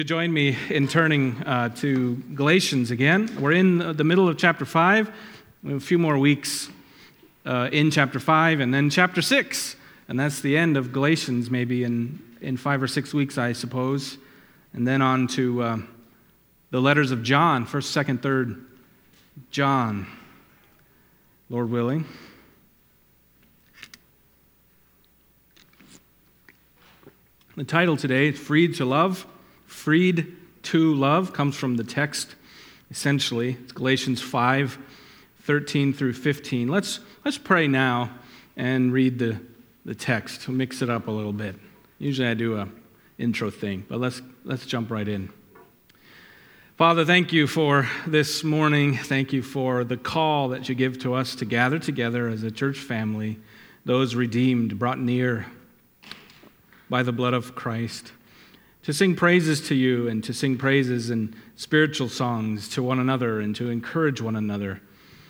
Join me in turning to Galatians again. We're in the middle of chapter 5. We have a few more weeks in chapter 5 and then chapter 6. And that's the end of Galatians, maybe in 5 or 6 weeks, I suppose. And then on to the letters of John, 1st, 2nd, 3rd John, Lord willing. The title today is Freed to Love. Freed to love comes from the text, essentially. It's Galatians 5, 13 through 15. Let's pray now and read the text. We'll mix it up a little bit. Usually I do an intro thing, but let's jump right in. Father, thank you for this morning. Thank you for the call that you give to us to gather together as a church family, those redeemed, brought near by the blood of Christ, to sing praises to you and to sing praises and spiritual songs to one another and to encourage one another.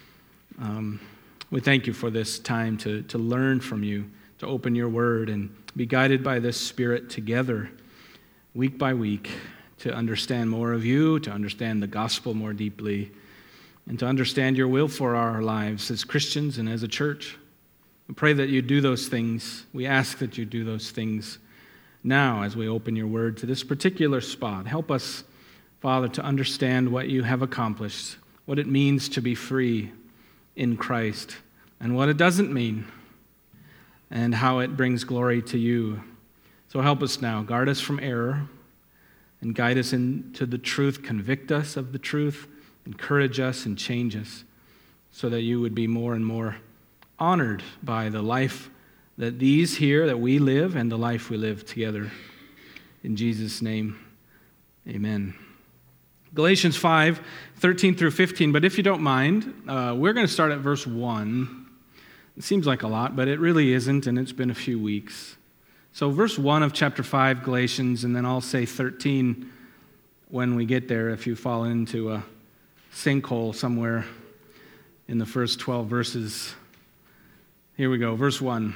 We thank you for this time to learn from you, to open your word and be guided by this Spirit together, week by week, to understand more of you, to understand the gospel more deeply, and to understand your will for our lives as Christians and as a church. We pray that you do those things. We ask that you do those things now, as we open your word to this particular spot. Help us, Father, to understand what you have accomplished, what it means to be free in Christ, and what it doesn't mean, and how it brings glory to you. So help us now. Guard us from error, and guide us into the truth. Convict us of the truth. Encourage us and change us, so that you would be more and more honored by the life that these here, that we live, and the life we live together. In Jesus' name, amen. Galatians 5, 13 through 15. But if you don't mind, we're going to start at verse 1. It seems like a lot, but it really isn't, and it's been a few weeks. So verse 1 of chapter 5, Galatians, and then I'll say 13 when we get there, if you fall into a sinkhole somewhere in the first 12 verses. Here we go, verse 1.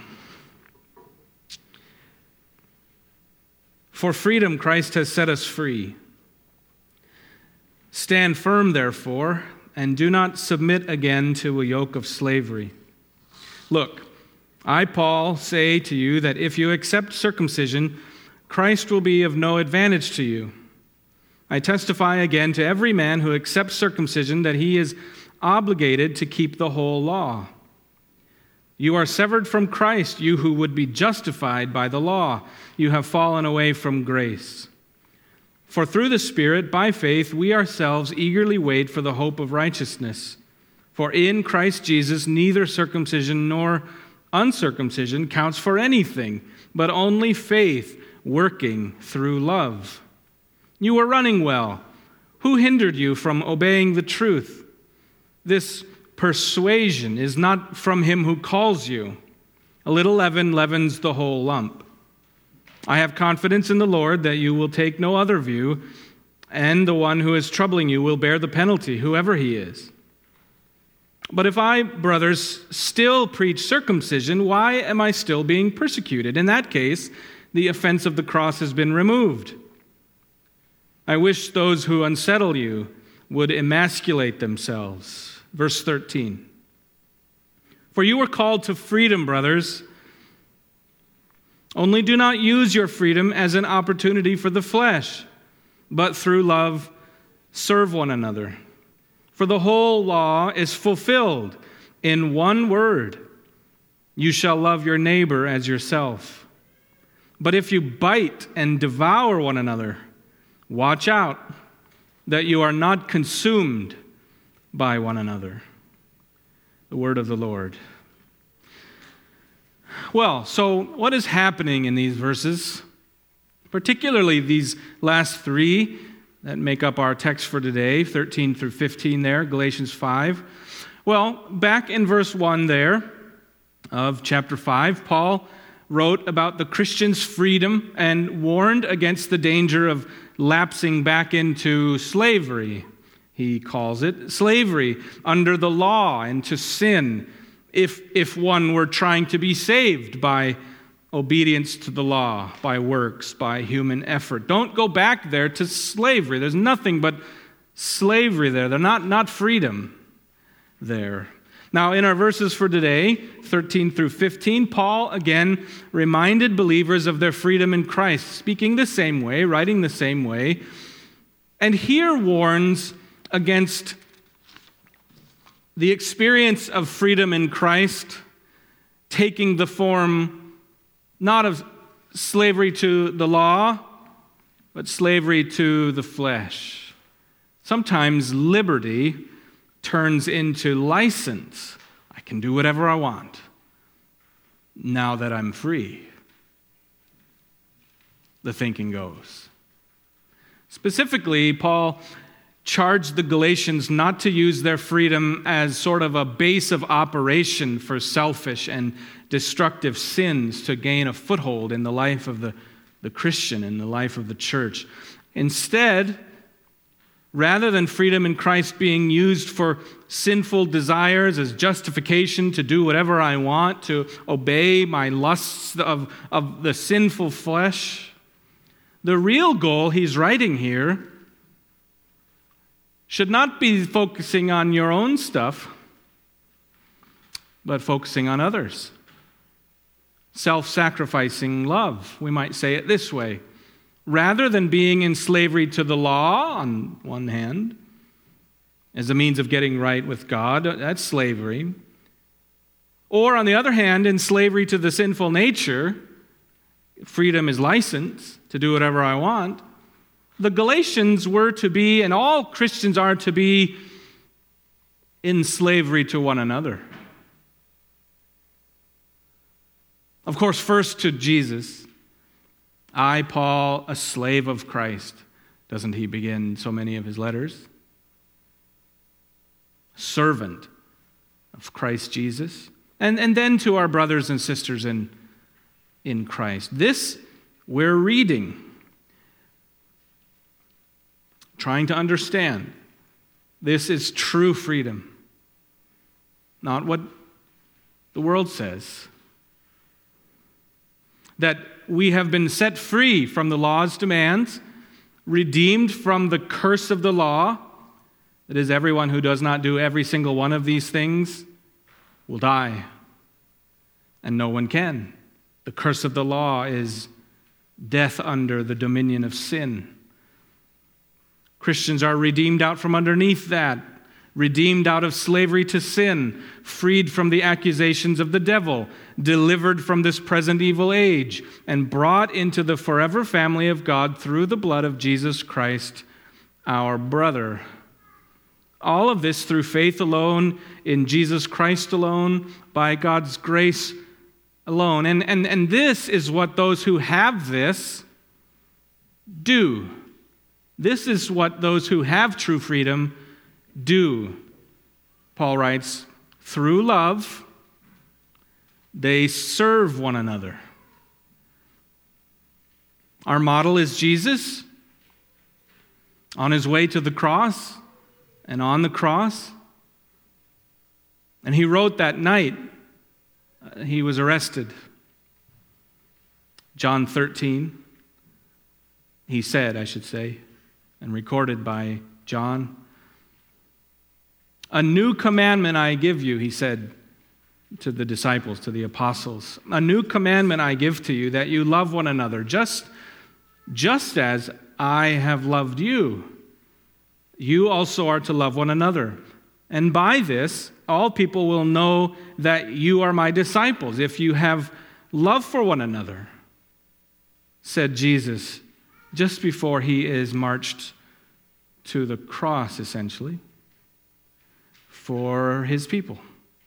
For freedom Christ has set us free. Stand firm, therefore, and do not submit again to a yoke of slavery. Look, I, Paul, say to you that if you accept circumcision, Christ will be of no advantage to you. I testify again to every man who accepts circumcision that he is obligated to keep the whole law. You are severed from Christ, you who would be justified by the law. You have fallen away from grace. For through the Spirit, by faith, we ourselves eagerly wait for the hope of righteousness. For in Christ Jesus, neither circumcision nor uncircumcision counts for anything, but only faith working through love. You were running well. Who hindered you from obeying the truth? This persuasion is not from him who calls you. A little leaven leavens the whole lump. I have confidence in the Lord that you will take no other view, and the one who is troubling you will bear the penalty, whoever he is. But if I, brothers, still preach circumcision, why am I still being persecuted? In that case, the offense of the cross has been removed. I wish those who unsettle you would emasculate themselves. Verse 13. For you were called to freedom, brothers. Only do not use your freedom as an opportunity for the flesh, but through love serve one another. For the whole law is fulfilled in one word: you shall love your neighbor as yourself. But if you bite and devour one another, watch out that you are not consumed by one another. The word of the Lord. Well, so what is happening in these verses, particularly these last three that make up our text for today, 13 through 15 there, Galatians 5? Well, back in verse 1 there of chapter 5, Paul wrote about the Christian's freedom and warned against the danger of lapsing back into slavery. He calls it slavery under the law and to sin if one were trying to be saved by obedience to the law by works, by human effort. Don't go back there to slavery. There's nothing but slavery there. They're not freedom there. Now, in our verses for today, 13 through 15, Paul again reminded believers of their freedom in Christ, speaking the same way, writing the same way, and here warns against the experience of freedom in Christ taking the form not of slavery to the law, but slavery to the flesh. Sometimes liberty turns into license. I can do whatever I want now that I'm free, the thinking goes. Specifically, Paul charged the Galatians not to use their freedom as sort of a base of operation for selfish and destructive sins to gain a foothold in the life of the Christian, in the life of the church. Instead, rather than freedom in Christ being used for sinful desires as justification to do whatever I want, to obey my lusts of the sinful flesh, the real goal he's writing here should not be focusing on your own stuff, but focusing on others. Self-sacrificing love, we might say it this way. Rather than being in slavery to the law, on one hand, as a means of getting right with God, that's slavery. Or on the other hand, in slavery to the sinful nature, freedom is license to do whatever I want. The Galatians were to be, and all Christians are to be, in slavery to one another. Of course, first to Jesus. I, Paul, a slave of Christ. Doesn't he begin so many of his letters? Servant of Christ Jesus. And then to our brothers and sisters in Christ. This we're reading, trying to understand. This is true freedom, not what the world says. That we have been set free from the law's demands, redeemed from the curse of the law. That is, everyone who does not do every single one of these things will die, and no one can. The curse of the law is death under the dominion of sin. Christians are redeemed out from underneath that, redeemed out of slavery to sin, freed from the accusations of the devil, delivered from this present evil age, and brought into the forever family of God through the blood of Jesus Christ, our brother. All of this through faith alone, in Jesus Christ alone, by God's grace alone. And this is what those who have this do. This is what those who have true freedom do. Paul writes, through love, they serve one another. Our model is Jesus on his way to the cross and on the cross. And he wrote that night he was arrested. John 13, he said, I should say, and recorded by John. A new commandment I give you, he said to the disciples, to the apostles. A new commandment I give to you, that you love one another, just as I have loved you. You also are to love one another. And by this, all people will know that you are my disciples, if you have love for one another, said Jesus, just before he is marched to the cross, essentially, for his people.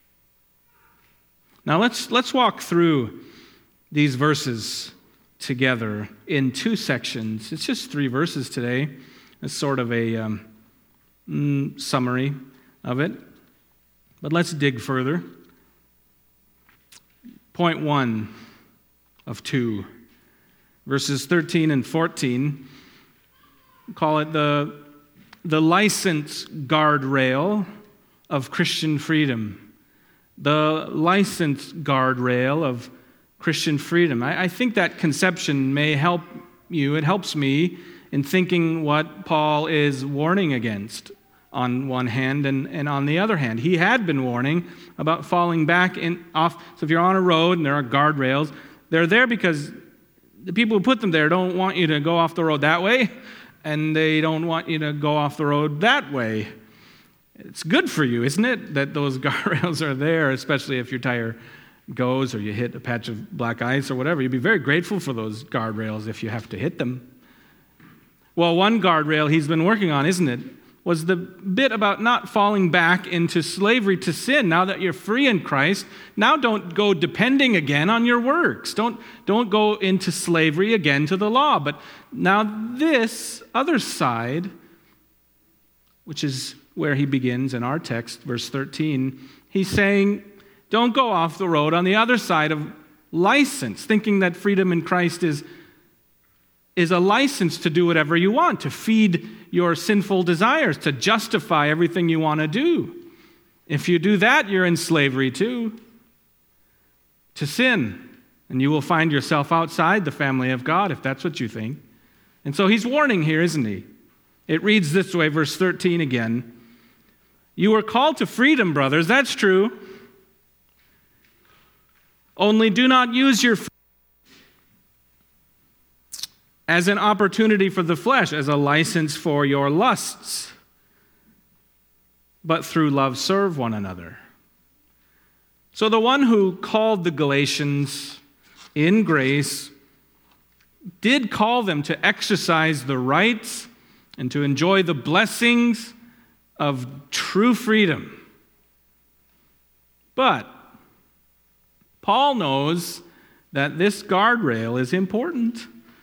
Now let's walk through these verses together in two sections. It's just 3 verses today. It's sort of a summary of it. But let's dig further. Point 1 of 2. Verses 13 and 14. Call it the license guardrail of Christian freedom. The license guardrail Christian freedom. I think that conception may help you. It helps me in thinking what Paul is warning against on one hand and on the other hand. He had been warning about falling back off. So if you're on a road and there are guardrails, they're there because the people who put them there don't want you to go off the road that way, and they don't want you to go off the road that way. It's good for you, isn't it, that those guardrails are there, especially if your tire goes or you hit a patch of black ice or whatever. You'd be very grateful for those guardrails if you have to hit them. Well, one guardrail he's been working on, isn't it, was the bit about not falling back into slavery to sin. Now that you're free in Christ, now don't go depending again on your works. Don't go into slavery again to the law. But now this other side, which is where he begins in our text, verse 13, he's saying, don't go off the road on the other side of license, thinking that freedom in Christ is a license to do whatever you want, to feed your sinful desires, to justify everything you want to do. If you do that, you're in slavery too, to sin, and you will find yourself outside the family of God if that's what you think. And so he's warning here, isn't he? It reads this way, verse 13 again. You were called to freedom, brothers, that's true. Only do not use your freedom as an opportunity for the flesh, as a license for your lusts, but through love serve one another. So the one who called the Galatians in grace did call them to exercise the rights and to enjoy the blessings of true freedom. But Paul knows that this guardrail is important.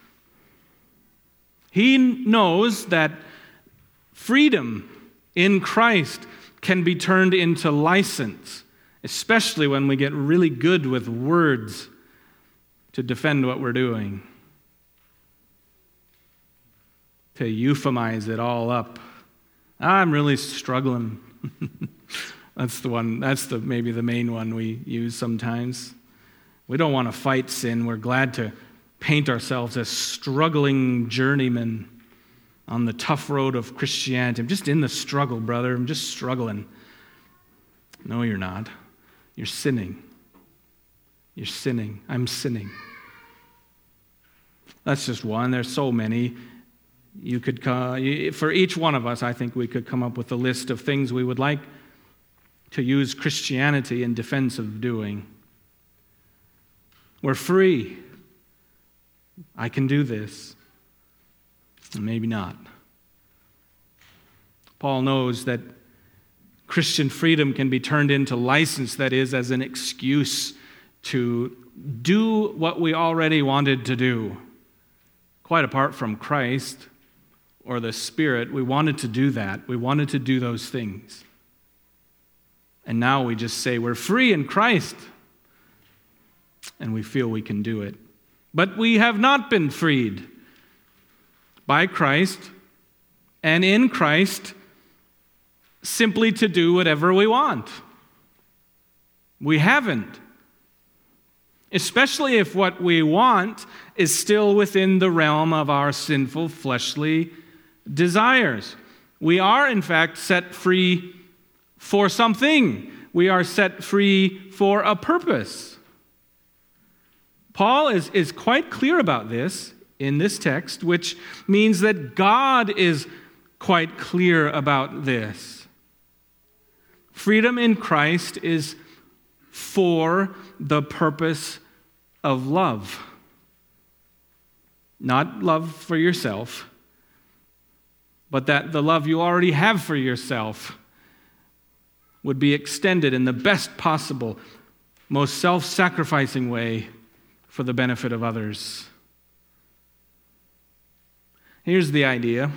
He knows that freedom in Christ can be turned into license, especially when we get really good with words to defend what we're doing, to euphemize it all up. I'm really struggling. That's maybe the main one we use sometimes. We don't want to fight sin. We're glad to paint ourselves as struggling journeymen on the tough road of Christianity. I'm just in the struggle, brother. I'm just struggling. No, you're not. You're sinning. You're sinning. I'm sinning. That's just one. There's so many. For each one of us, I think we could come up with a list of things we would like to use Christianity in defense of doing. We're free. I can do this. Maybe not. Paul knows that Christian freedom can be turned into license, that is, as an excuse to do what we already wanted to do. Quite apart from Christ or the Spirit, we wanted to do that. We wanted to do those things. And now we just say we're free in Christ, and we feel we can do it. But we have not been freed by Christ and in Christ simply to do whatever we want. We haven't. Especially if what we want is still within the realm of our sinful fleshly desires. We are, in fact, set free for something. We are set free for a purpose. Paul is quite clear about this in this text, which means that God is quite clear about this. Freedom in Christ is for the purpose of love. Not love for yourself, but that the love you already have for yourself would be extended in the best possible, most self-sacrificing way for the benefit of others. Here's the idea.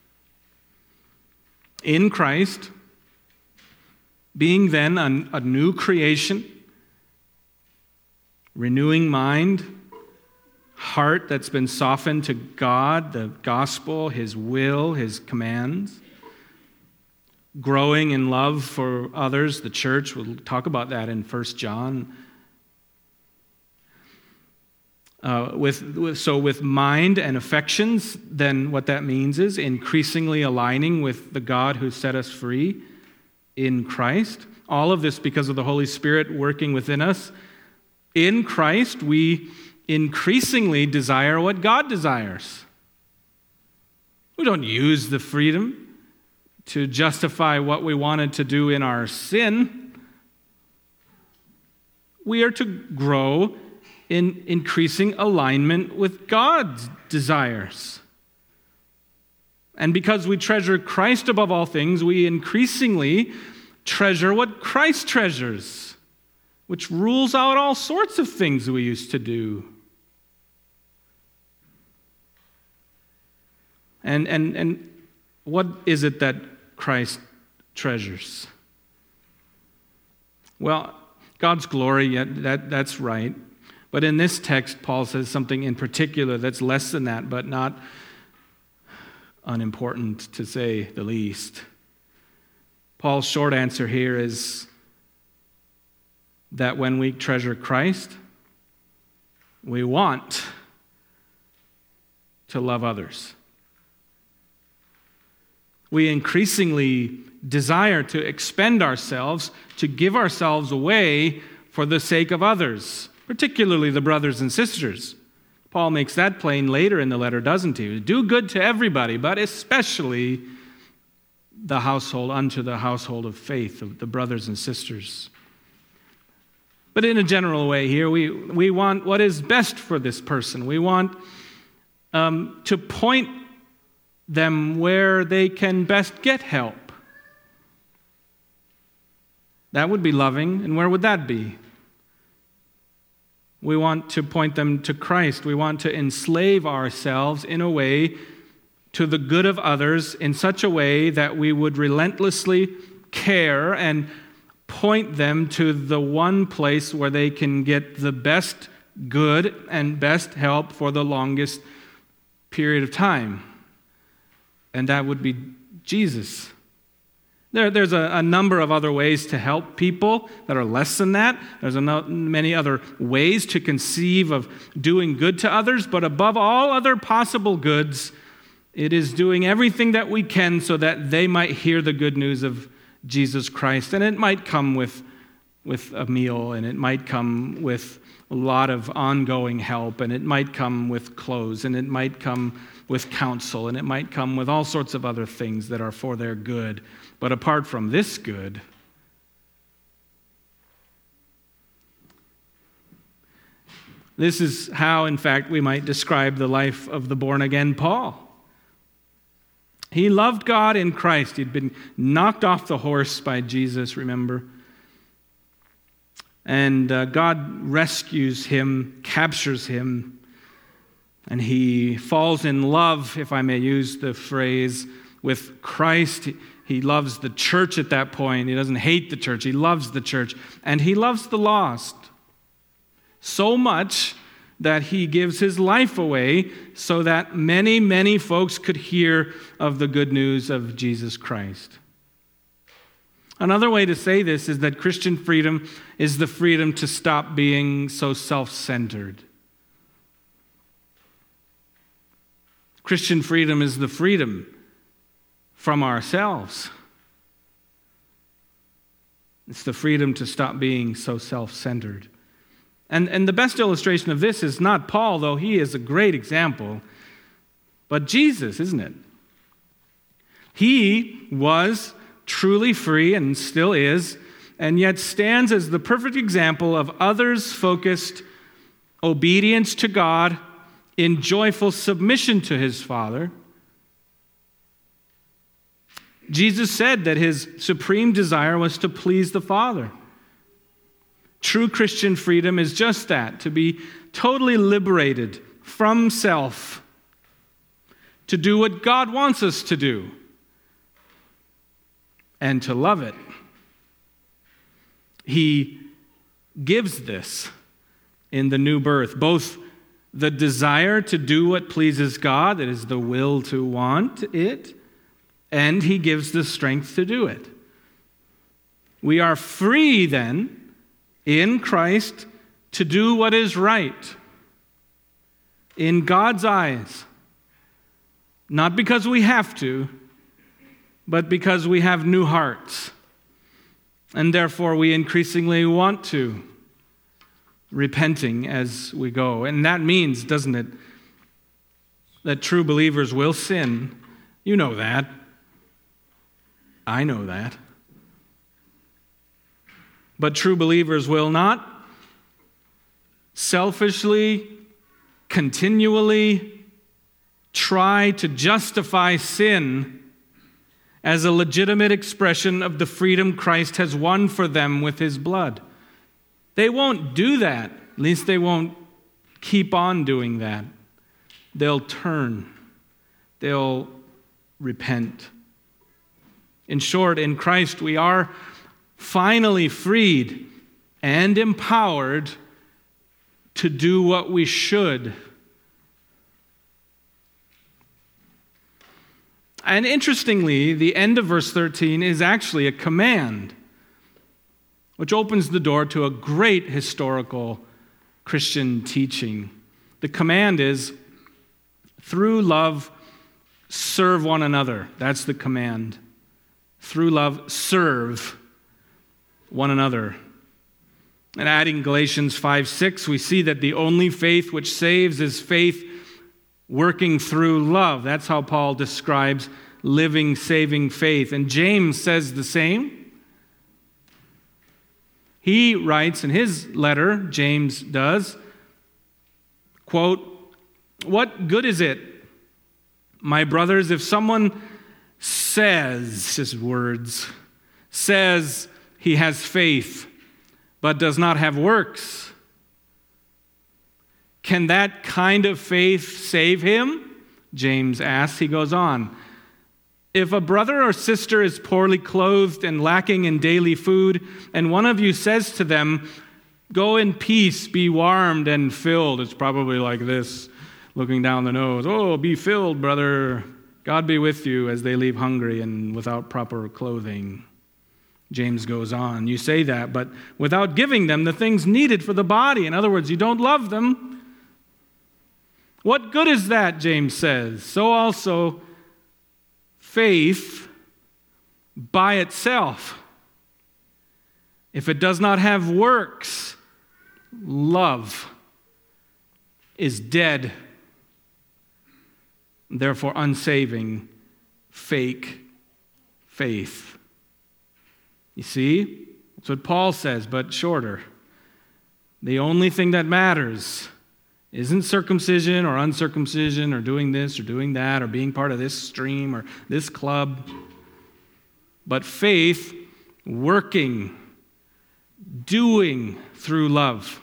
In Christ, being then a new creation, renewing mind, heart that's been softened to God, the gospel, His will, His commands, growing in love for others, the church, we'll talk about that in 1 John. With mind and affections, then what that means is increasingly aligning with the God who set us free in Christ. All of this because of the Holy Spirit working within us. In Christ, we increasingly desire what God desires. We don't use the freedom to justify what we wanted to do in our sin. We are to grow in increasing alignment with God's desires. And because we treasure Christ above all things, we increasingly treasure what Christ treasures, which rules out all sorts of things we used to do. And what is it that Christ treasures? Well, God's glory, that's right. But in this text, Paul says something in particular that's less than that, but not unimportant to say the least. Paul's short answer here is that when we treasure Christ, we want to love others. We increasingly desire to expend ourselves, to give ourselves away for the sake of others, particularly the brothers and sisters. Paul makes that plain later in the letter, doesn't he? Do good to everybody, but especially the household, unto the household of faith, of the brothers and sisters. But in a general way here, we want what is best for this person. We want to point them where they can best get help. That would be loving, and where would that be? We want to point them to Christ. We want to enslave ourselves in a way to the good of others in such a way that we would relentlessly care and point them to the one place where they can get the best good and best help for the longest period of time. And that would be Jesus. There's a number of other ways to help people that are less than that. There's many other ways to conceive of doing good to others, but above all other possible goods, it is doing everything that we can so that they might hear the good news of Jesus Christ. And it might come with a meal, and it might come with a lot of ongoing help, and it might come with clothes, and it might come with counsel, and it might come with all sorts of other things that are for their good. But apart from this good, this is how, in fact, we might describe the life of the born-again Paul. He loved God in Christ. He'd been knocked off the horse by Jesus, remember? And God rescues him, captures him, and he falls in love, if I may use the phrase, with Christ. He loves the church at that point. He doesn't hate the church. He loves the church. And he loves the lost so much that he gives his life away so that many, many folks could hear of the good news of Jesus Christ. Another way to say this is that Christian freedom is the freedom to stop being so self-centered. Christian freedom is the freedom from ourselves. It's the freedom to stop being so self-centered. And the best illustration of this is not Paul, though he is a great example, but Jesus, isn't it? He was truly free and still is, and yet stands as the perfect example of others-focused obedience to God in joyful submission to his Father. Jesus said that his supreme desire was to please the Father. True Christian freedom is just that, to be totally liberated from self, to do what God wants us to do, and to love it. He gives this in the new birth, both the desire to do what pleases God, that is the will to want it, and he gives the strength to do it. We are free then, in Christ, to do what is right. in God's eyes, not because we have to, but because we have new hearts. And therefore we increasingly want to, repenting as we go. And that means, doesn't it, that true believers will sin. You know that. I know that. But true believers will not selfishly, continually try to justify sin as a legitimate expression of the freedom Christ has won for them with his blood. They won't do that. At least they won't keep on doing that. They'll turn. They'll repent. In short, in Christ we are finally freed and empowered to do what we should. And interestingly, the end of verse 13 is actually a command, which opens the door to a great historical Christian teaching. The command is, through love, serve one another. That's the command. Through love, serve one another. And adding Galatians 5:6, we see that the only faith which saves is faith working through love. That's how Paul describes living, saving faith. And James says the same. He writes in his letter, James does, quote, "What good is it, my brothers, if someone says," his words, says he has faith, but does not have works? Can that kind of faith save him? James asks. He goes on, "If a brother or sister is poorly clothed and lacking in daily food, and one of you says to them, 'Go in peace, be warmed and filled,'" it's probably like this, looking down the nose, "Oh, be filled, brother. God be with you," as they leave hungry and without proper clothing. James goes on, "You say that, but without giving them the things needed for the body." In other words, you don't love them. What good is that, James says? So also, faith by itself, if it does not have works, love is dead, therefore unsaving, fake faith. You see? That's what Paul says, but shorter. The only thing that matters isn't circumcision or uncircumcision or doing this or doing that or being part of this stream or this club, but faith working, doing through love.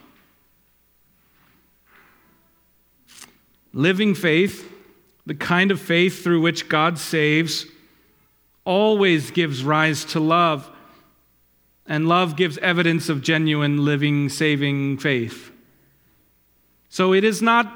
Living faith, the kind of faith through which God saves, always gives rise to love, and love gives evidence of genuine, living, saving faith. So it is not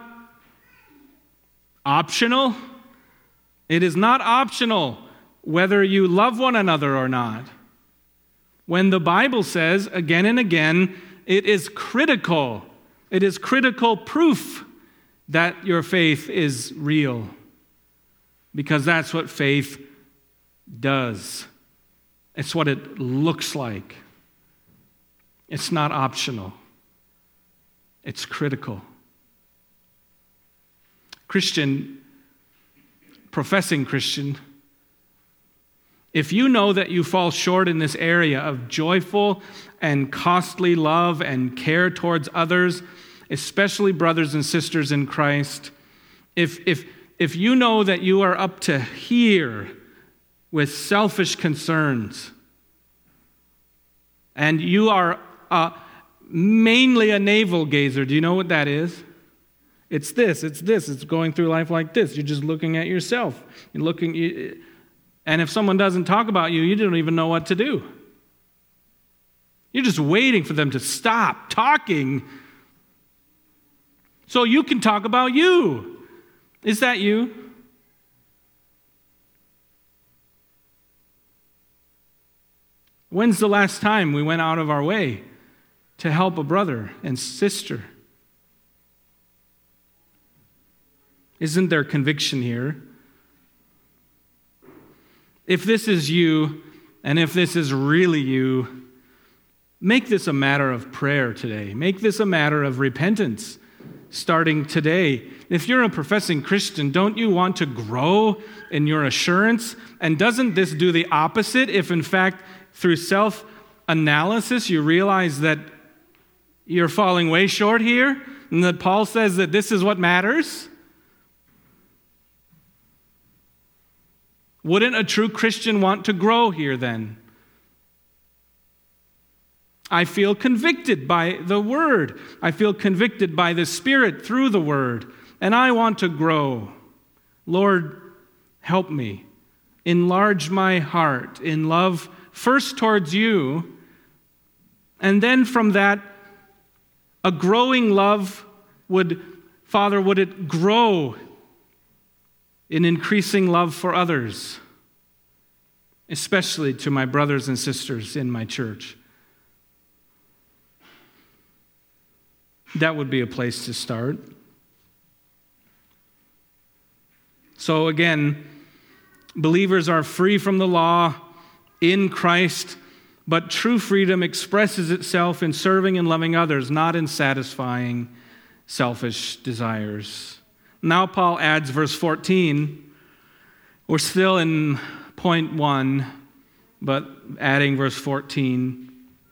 optional. It is not optional whether you love one another or not. When the Bible says again and again, it is critical. It is critical proof that your faith is real. Because that's what faith does. It's what it looks like. It's not optional. It's critical. Christian, professing Christian, if you know that you fall short in this area of joyful and costly love and care towards others, especially brothers and sisters in Christ, if you know that you are up to here with selfish concerns, and you are mainly a navel gazer, do you know what that is? It's going through life like this. You're just looking at yourself. And if someone doesn't talk about you, you don't even know what to do. You're just waiting for them to stop talking so you can talk about you. Is that you? When's the last time we went out of our way to help a brother and sister? Isn't there conviction here? If this is you, and if this is really you, make this a matter of prayer today. Make this a matter of repentance starting today. If you're a professing Christian, don't you want to grow in your assurance? And doesn't this do the opposite if, in fact, through self-analysis, you realize that you're falling way short here, and that Paul says that this is what matters? Wouldn't a true Christian want to grow here then? I feel convicted by the Word. I feel convicted by the Spirit through the Word, and I want to grow. Lord, help me. Enlarge my heart in love, first towards you, and then from that, a growing love would it grow in increasing love for others, especially to my brothers and sisters in my church. That would be a place to start. So again, believers are free from the law in Christ, but true freedom expresses itself in serving and loving others, not in satisfying selfish desires. Now Paul adds verse 14. We're still in point 1, but adding verse 14.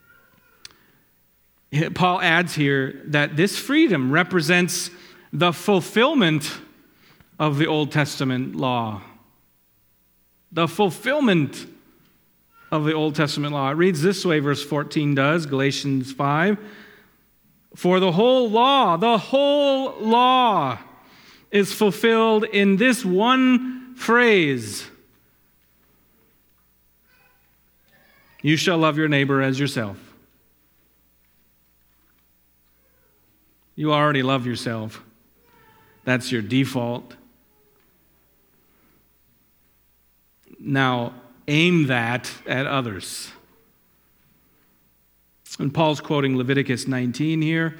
Paul adds here that this freedom represents the fulfillment of the Old Testament law. The fulfillment of the Old Testament law. It reads this way, verse 14 does, Galatians 5. For the whole law is fulfilled in this one phrase. You shall love your neighbor as yourself. You already love yourself. That's your default. Now, aim that at others. And Paul's quoting Leviticus 19 here,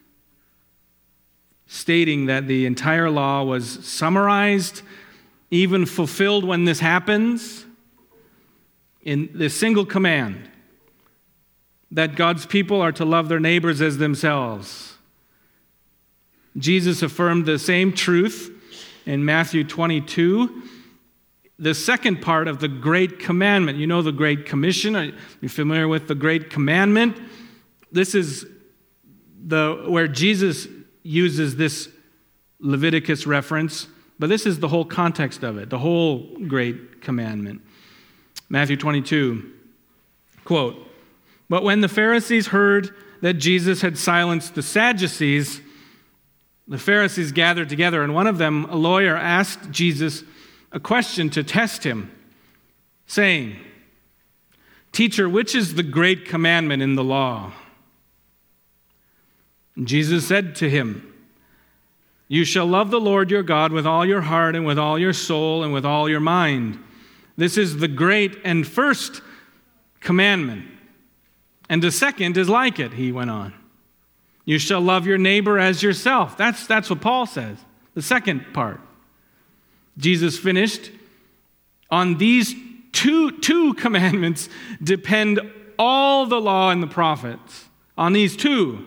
stating that the entire law was summarized, even fulfilled when this happens, in the single command that God's people are to love their neighbors as themselves. Jesus affirmed the same truth in Matthew 22, the second part of the Great Commandment. You know the Great Commission. Are you familiar with the Great Commandment? This is where Jesus uses this Leviticus reference, but this is the whole context of it, the whole Great Commandment. Matthew 22, quote, "But when the Pharisees heard that Jesus had silenced the Sadducees, the Pharisees gathered together, and one of them, a lawyer, asked Jesus a question to test him, saying, 'Teacher, which is the great commandment in the law?' And Jesus said to him, 'You shall love the Lord your God with all your heart and with all your soul and with all your mind. This is the great and first commandment. And the second is like it,' he went on. 'You shall love your neighbor as yourself.'" That's what Paul says, the second part. Jesus finished, "On these two commandments depend all the law and the prophets." On these two.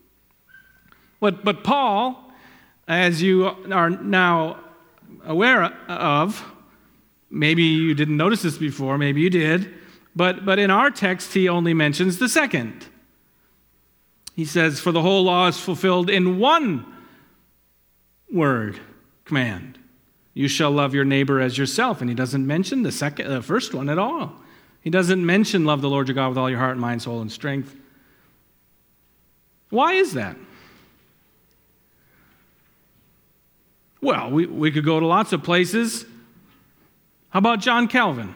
But Paul, as you are now aware of, maybe you didn't notice this before, maybe you did, but in our text he only mentions the second. He says, "For the whole law is fulfilled in one word, command. You shall love your neighbor as yourself." And he doesn't mention the first one at all. He doesn't mention love the Lord your God with all your heart, mind, soul, and strength. Why is that? Well, we could go to lots of places. How about John Calvin?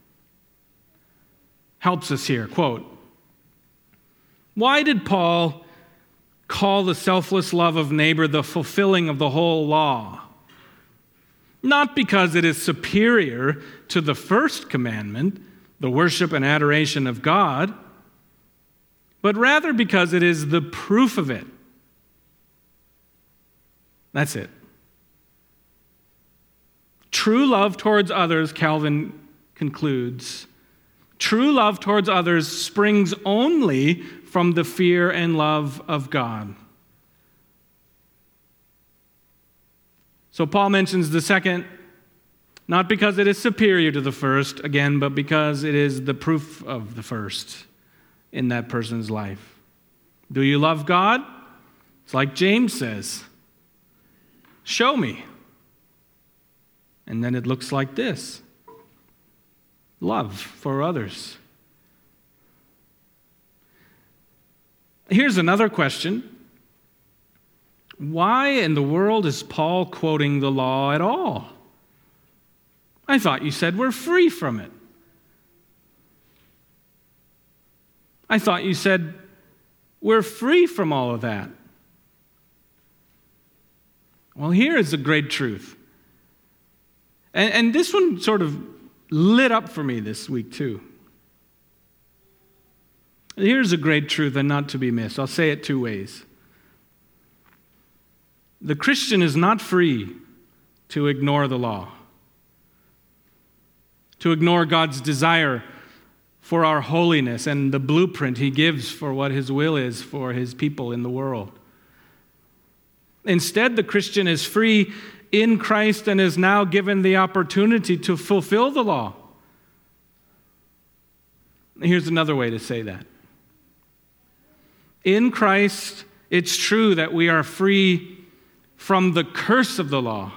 Helps us here, quote, "Why did Paul call the selfless love of neighbor the fulfilling of the whole law? Not because it is superior to the first commandment, the worship and adoration of God, but rather because it is the proof of it." That's it. True love towards others, Calvin concludes, true love towards others springs only from the fear and love of God. So Paul mentions the second, not because it is superior to the first, again, but because it is the proof of the first in that person's life. Do you love God? It's like James says, show me. And then it looks like this. Love for others. Here's another question. Why in the world is Paul quoting the law at all? I thought you said we're free from it. I thought you said we're free from all of that. Well, here is the great truth. And this one sort of lit up for me this week too. Here's a great truth and not to be missed. I'll say it two ways. The Christian is not free to ignore the law, to ignore God's desire for our holiness and the blueprint He gives for what His will is for His people in the world. Instead, the Christian is free in Christ and is now given the opportunity to fulfill the law. Here's another way to say that. In Christ, it's true that we are free from the curse of the law.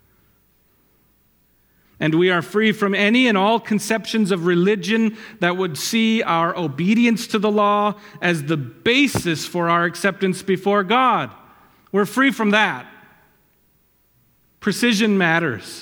And we are free from any and all conceptions of religion that would see our obedience to the law as the basis for our acceptance before God. We're free from that. Precision matters.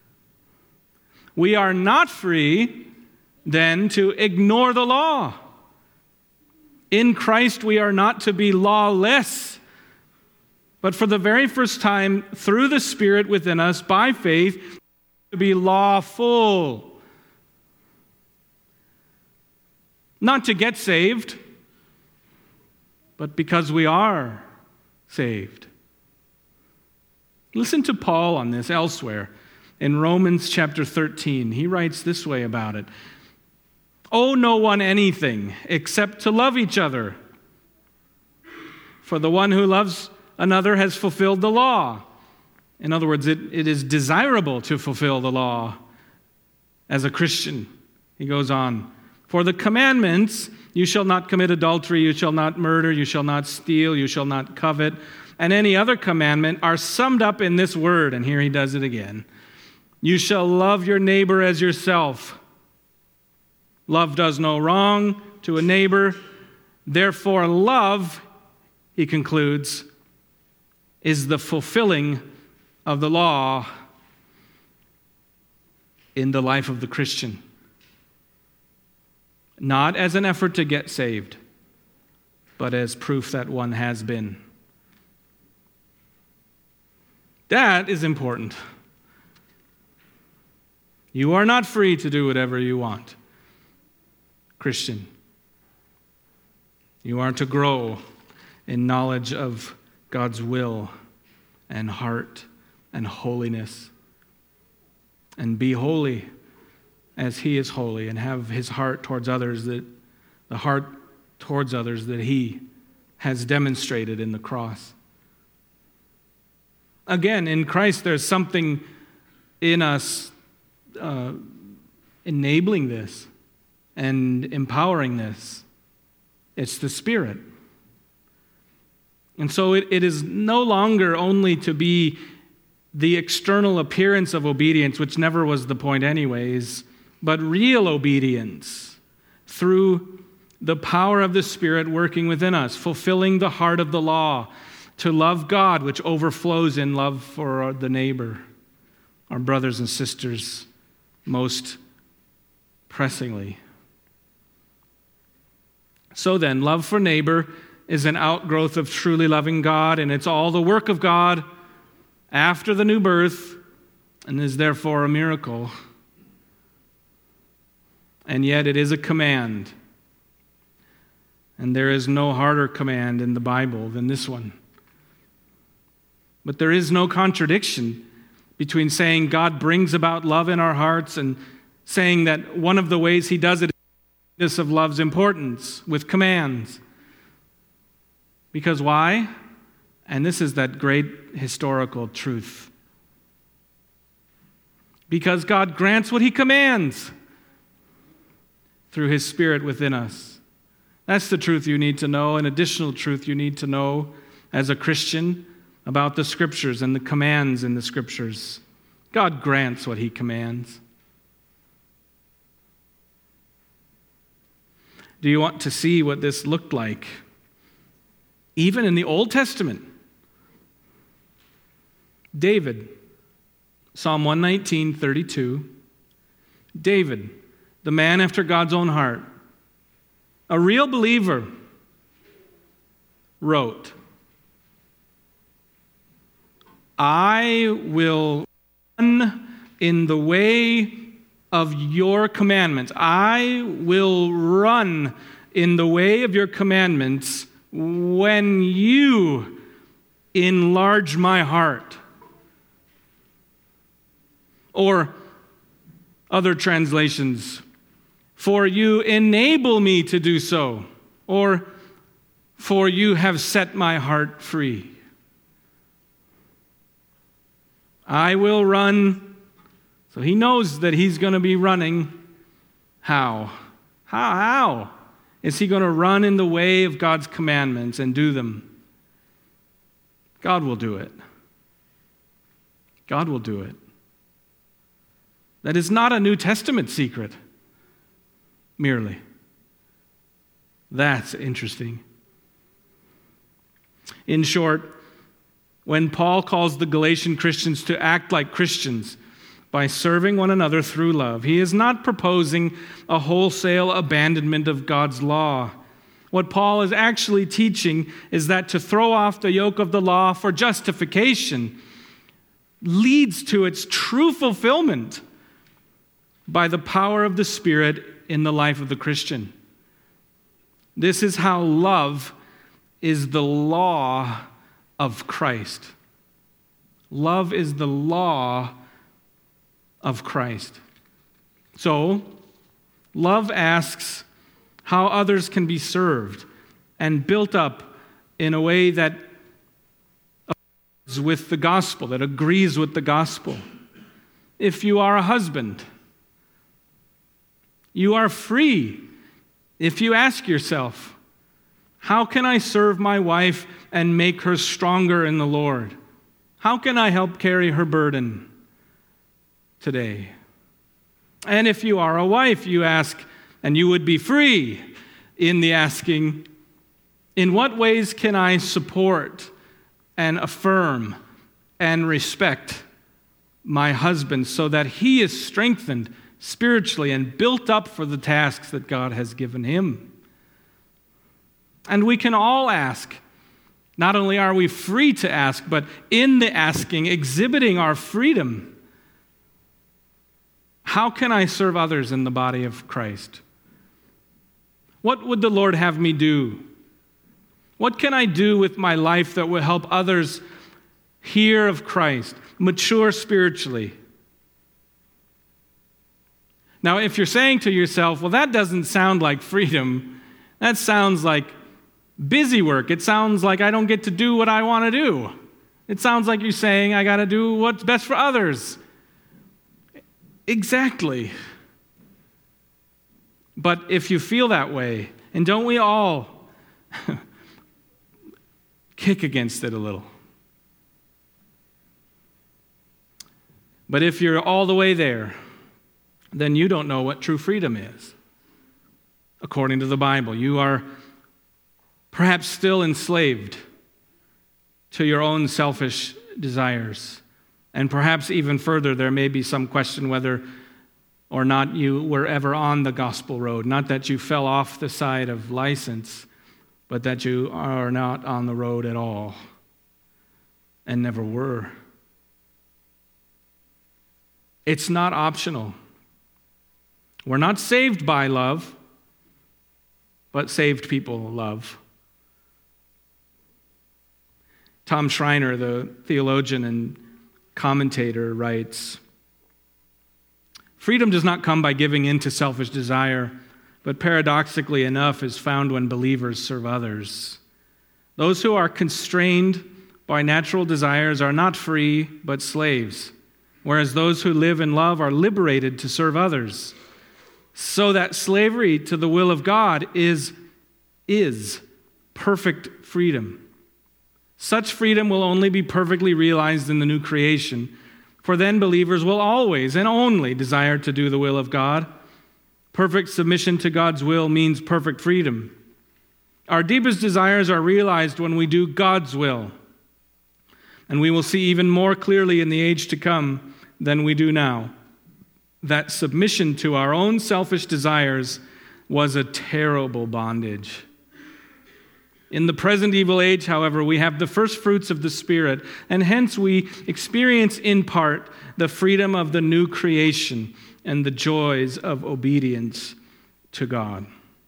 We are not free, then, to ignore the law. In Christ, we are not to be lawless, but for the very first time, through the Spirit within us, by faith, to be lawful. Not to get saved, but because we are saved. Listen to Paul on this elsewhere. In Romans chapter 13, he writes this way about it. Owe no one anything except to love each other. For the one who loves another has fulfilled the law. In other words, it is desirable to fulfill the law as a Christian. He goes on. For the commandments, you shall not commit adultery, you shall not murder, you shall not steal, you shall not covet, and any other commandment are summed up in this word, and here he does it again. You shall love your neighbor as yourself. Love does no wrong to a neighbor. Therefore, love, he concludes, is the fulfilling of the law in the life of the Christian. Not as an effort to get saved, but as proof that one has been. That is important. You are not free to do whatever you want, Christian. You are to grow in knowledge of God's will and heart and holiness, and be holy as He is holy, and have His heart towards others, that the heart towards others that He has demonstrated in the cross. Again, in Christ, there's something in us enabling this and empowering this. It's the Spirit. And so it is no longer only to be the external appearance of obedience, which never was the point anyways, but real obedience through the power of the Spirit working within us, fulfilling the heart of the law, to love God, which overflows in love for the neighbor, our brothers and sisters, most pressingly. So then, love for neighbor is an outgrowth of truly loving God, and it's all the work of God after the new birth, and is therefore a miracle. And yet it is a command. And there is no harder command in the Bible than this one. But there is no contradiction between saying God brings about love in our hearts and saying that one of the ways he does it is of love's importance with commands. Because why? And this is that great historical truth. Because God grants what he commands through his Spirit within us. That's the truth you need to know, an additional truth you need to know as a Christian about the Scriptures and the commands in the Scriptures. God grants what he commands. Do you want to see what this looked like? Even in the Old Testament. David, Psalm 119:32. David, the man after God's own heart, a real believer, wrote, I will run in the way of your commandments. I will run in the way of your commandments when you enlarge my heart. Or other translations, for you enable me to do so. Or for you have set my heart free. I will run. So he knows that he's going to be running. How? How is he going to run in the way of God's commandments and do them? God will do it. God will do it. That is not a New Testament secret, merely. That's interesting. In short, when Paul calls the Galatian Christians to act like Christians by serving one another through love, he is not proposing a wholesale abandonment of God's law. What Paul is actually teaching is that to throw off the yoke of the law for justification leads to its true fulfillment by the power of the Spirit in the life of the Christian. This is how love is the law of Christ. Love is the law of Christ. So, love asks how others can be served and built up in a way that agrees with the gospel, that agrees with the gospel. If you are a husband, you are free if you ask yourself, how can I serve my wife and make her stronger in the Lord? How can I help carry her burden today? And if you are a wife, you ask, and you would be free in the asking, in what ways can I support and affirm and respect my husband so that he is strengthened spiritually and built up for the tasks that God has given him? And we can all ask. Not only are we free to ask, but in the asking, exhibiting our freedom. How can I serve others in the body of Christ? What would the Lord have me do? What can I do with my life that will help others hear of Christ, mature spiritually? Now, if you're saying to yourself, well, that doesn't sound like freedom, that sounds like busy work. It sounds like I don't get to do what I want to do. It sounds like you're saying I got to do what's best for others. Exactly. But if you feel that way, and don't we all kick against it a little? But if you're all the way there, then you don't know what true freedom is. According to the Bible, you are perhaps still enslaved to your own selfish desires. And perhaps even further, there may be some question whether or not you were ever on the gospel road. Not that you fell off the side of license, but that you are not on the road at all and never were. It's not optional. We're not saved by love, but saved people love. Tom Schreiner, the theologian and commentator writes, freedom does not come by giving in to selfish desire, but paradoxically enough is found when believers serve others. Those who are constrained by natural desires are not free, but slaves, whereas those who live in love are liberated to serve others. So that slavery to the will of God is perfect freedom. Such freedom will only be perfectly realized in the new creation, for then believers will always and only desire to do the will of God. Perfect submission to God's will means perfect freedom. Our deepest desires are realized when we do God's will, and we will see even more clearly in the age to come than we do now that submission to our own selfish desires was a terrible bondage. In the present evil age, however, we have the first fruits of the Spirit, and hence we experience in part the freedom of the new creation and the joys of obedience to God.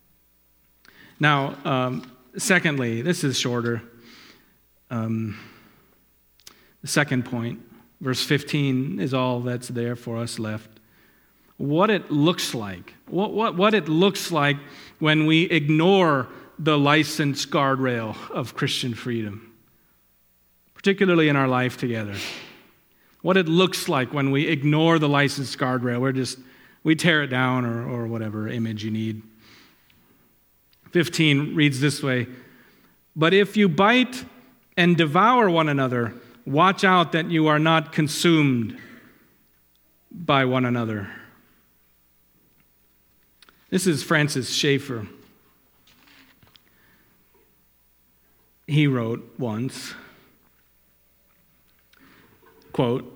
Now, secondly, this is shorter. The second point, verse 15, is all that's there for us left. What it looks like. What it looks like when we ignore the license guardrail of Christian freedom, particularly in our life together. What it looks like when we ignore the license guardrail. We tear it down or whatever image you need. 15 reads this way, but if you bite and devour one another, watch out that you are not consumed by one another. This is Francis Schaeffer. He wrote once, quote,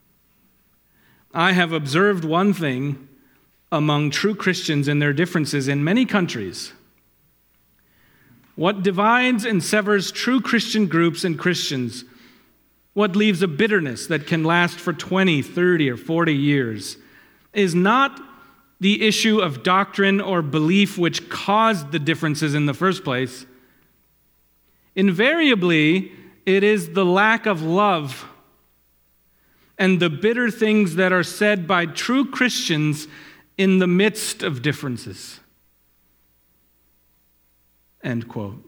I have observed one thing among true Christians in their differences in many countries. What divides and severs true Christian groups and Christians, what leaves a bitterness that can last for 20, 30, or 40 years, is not the issue of doctrine or belief which caused the differences in the first place. Invariably, it is the lack of love and the bitter things that are said by true Christians in the midst of differences. End quote.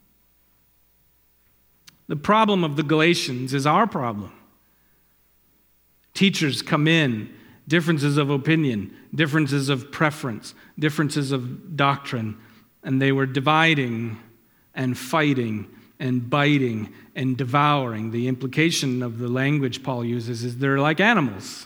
The problem of the Galatians is our problem. Teachers come in, differences of opinion, differences of preference, differences of doctrine, and they were dividing and fighting and biting and devouring. The implication of the language Paul uses is they're like animals.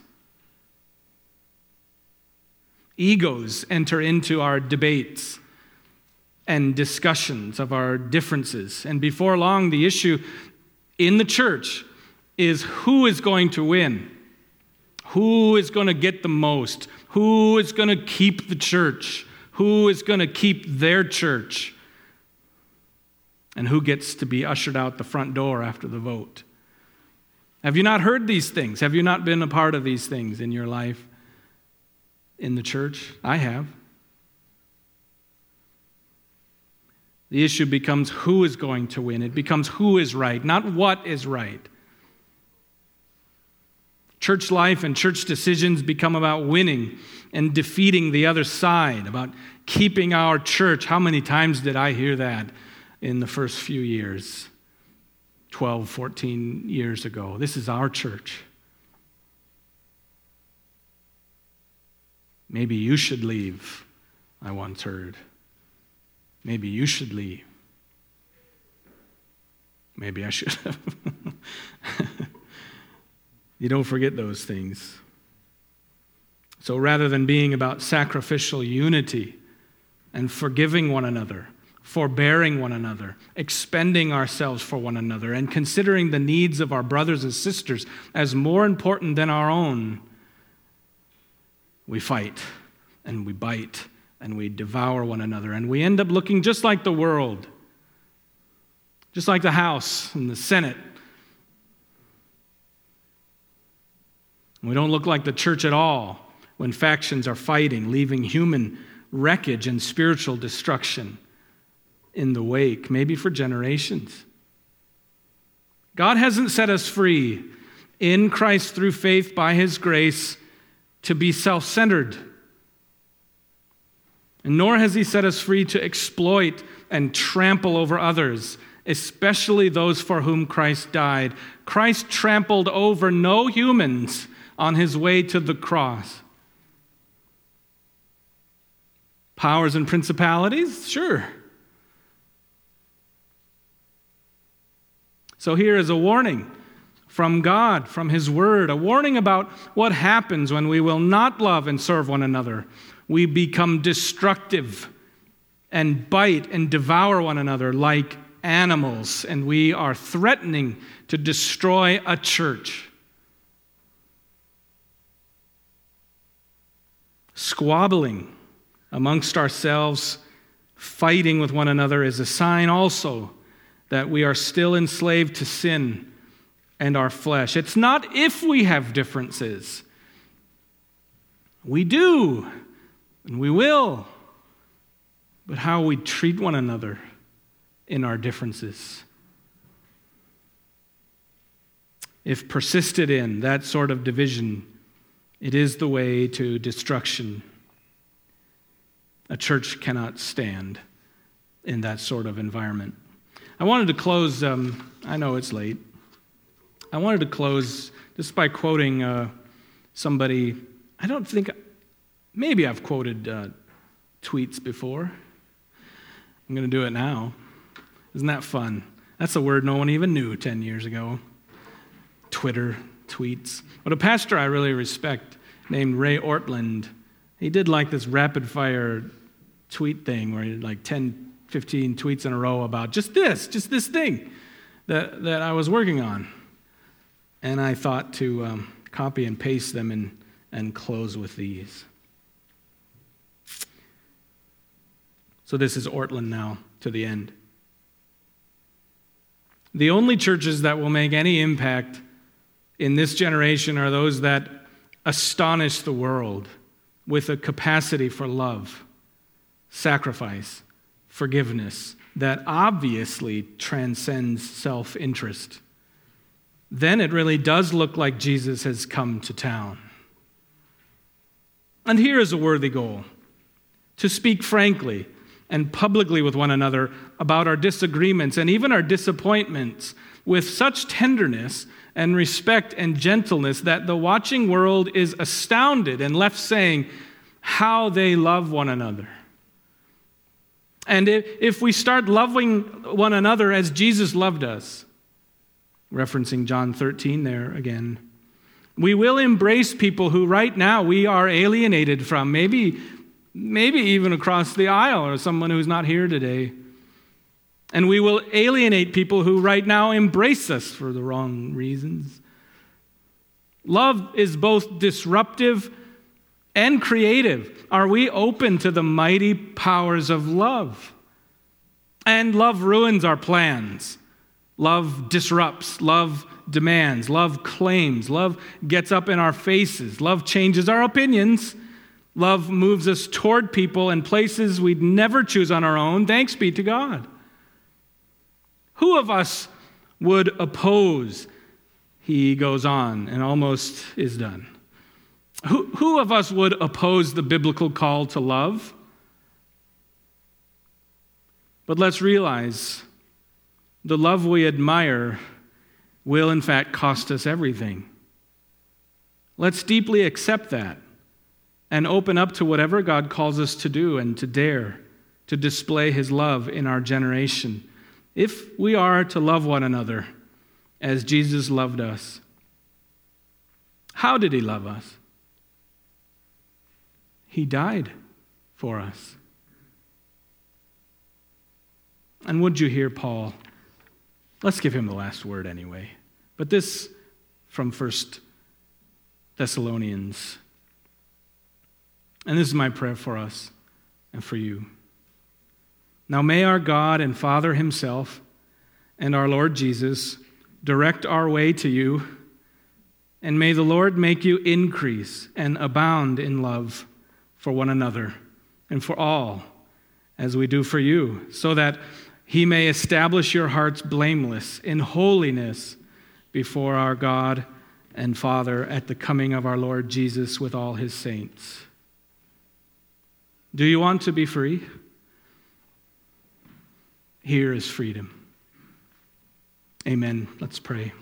Egos enter into our debates and discussions of our differences. And before long, the issue in the church is who is going to win? Who is going to get the most? Who is going to keep the church? Who is going to keep their church? And who gets to be ushered out the front door after the vote? Have you not heard these things? Have you not been a part of these things in your life in the church? I have. The issue becomes who is going to win. It becomes who is right, not what is right. Church life and church decisions become about winning and defeating the other side, about keeping our church. How many times did I hear that in the first few years, 12, 14 years ago? This is our church. Maybe you should leave, I once heard. Maybe you should leave. Maybe I should have. You don't forget those things. So rather than being about sacrificial unity and forgiving one another, forbearing one another, expending ourselves for one another, and considering the needs of our brothers and sisters as more important than our own, we fight and we bite and we devour one another, and we end up looking just like the world, just like the House and the Senate. We don't look like the church at all when factions are fighting, leaving human wreckage and spiritual destruction in the wake, maybe for generations. God hasn't set us free in Christ through faith by his grace to be self-centered. And nor has he set us free to exploit and trample over others, especially those for whom Christ died. Christ trampled over no humans on his way to the cross. Powers and principalities? Sure. So here is a warning from God, from his word, a warning about what happens when we will not love and serve one another. We become destructive and bite and devour one another like animals, and we are threatening to destroy a church. Squabbling amongst ourselves, fighting with one another, is a sign also that we are still enslaved to sin and our flesh. It's not if we have differences. We do, and we will. But how we treat one another in our differences. If persisted in, that sort of division, it is the way to destruction. A church cannot stand in that sort of environment. I wanted to close, I know it's late. I wanted to close just by quoting somebody. I don't think, maybe I've quoted tweets before. I'm going to do it now. Isn't that fun? That's a word no one even knew 10 years ago. Twitter, tweets. But a pastor I really respect named Ray Ortland, he did like this rapid-fire tweet thing where he did like 10, 15 tweets in a row about just this thing that I was working on. And I thought to copy and paste them and close with these. So this is Ortland now to the end. The only churches that will make any impact in this generation are those that astonish the world with a capacity for love, sacrifice, forgiveness that obviously transcends self-interest. Then it really does look like Jesus has come to town. And here is a worthy goal: to speak frankly and publicly with one another about our disagreements and even our disappointments with such tenderness and respect and gentleness that the watching world is astounded and left saying how they love one another. And if we start loving one another as Jesus loved us, referencing John 13 there again, we will embrace people who right now we are alienated from, maybe even across the aisle, or someone who's not here today. And we will alienate people who right now embrace us for the wrong reasons. Love is both disruptive and creative. Are we open to the mighty powers of love? And love ruins our plans. Love disrupts. Love demands. Love claims. Love gets up in our faces. Love changes our opinions. Love moves us toward people and places we'd never choose on our own. Thanks be to God. Who of us would oppose, he goes on and almost is done. Who of us would oppose the biblical call to love? But let's realize the love we admire will in fact cost us everything. Let's deeply accept that and open up to whatever God calls us to do and to dare to display his love in our generation. If we are to love one another as Jesus loved us. How did he love us? He died for us. And would you hear Paul? Let's give him the last word anyway. But this from 1 Thessalonians. And this is my prayer for us and for you. Now may our God and Father himself and our Lord Jesus direct our way to you, and may the Lord make you increase and abound in love for one another and for all, as we do for you, so that he may establish your hearts blameless in holiness before our God and Father at the coming of our Lord Jesus with all his saints. Do you want to be free? Here is freedom. Amen. Let's pray.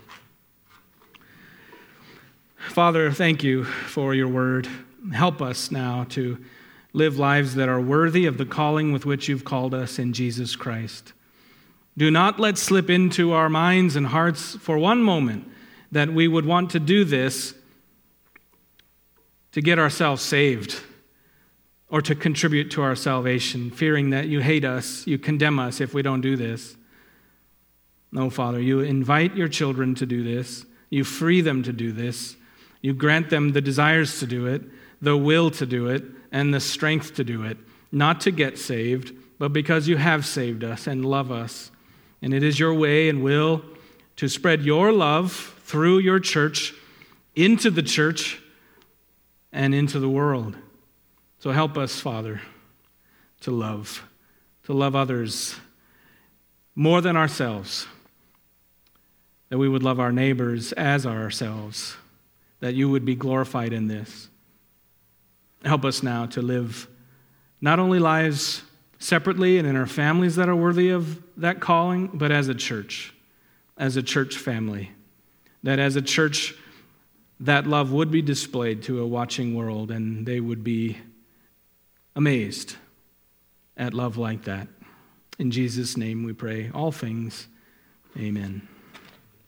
Father, thank you for your word. Help us now to live lives that are worthy of the calling with which you've called us in Jesus Christ. Do not let slip into our minds and hearts for one moment that we would want to do this to get ourselves saved or to contribute to our salvation, fearing that you hate us, you condemn us if we don't do this. No, Father, you invite your children to do this. You free them to do this. You grant them the desires to do it, the will to do it, and the strength to do it, not to get saved, but because you have saved us and love us. And it is your way and will to spread your love through your church into the church and into the world. So help us, Father, to love others more than ourselves, that we would love our neighbors as ourselves, that you would be glorified in this. Help us now to live not only lives separately and in our families that are worthy of that calling, but as a church family, that as a church, that love would be displayed to a watching world, and they would be amazed at love like that. In Jesus' name we pray all things. Amen.